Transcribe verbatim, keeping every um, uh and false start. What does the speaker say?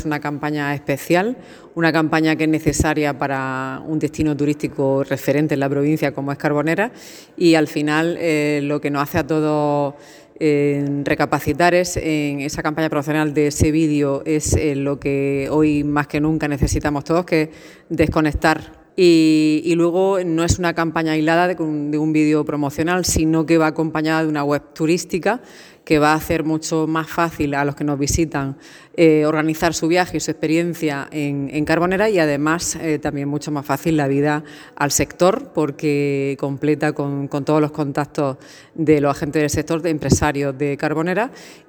Una campaña especial, una campaña que es necesaria para un destino turístico referente en la provincia como es Carbonera, y al final eh, lo que nos hace a todos eh, recapacitar es en esa campaña promocional de ese vídeo, es eh, lo que hoy más que nunca necesitamos todos, que es desconectar. Y, y luego no es una campaña aislada de un, de un vídeo promocional, sino que va acompañada de una web turística que va a hacer mucho más fácil a los que nos visitan eh, organizar su viaje y su experiencia en, en Carbonera, y además eh, también mucho más fácil la vida al sector, porque completa con, con todos los contactos de los agentes del sector, de empresarios de Carbonera,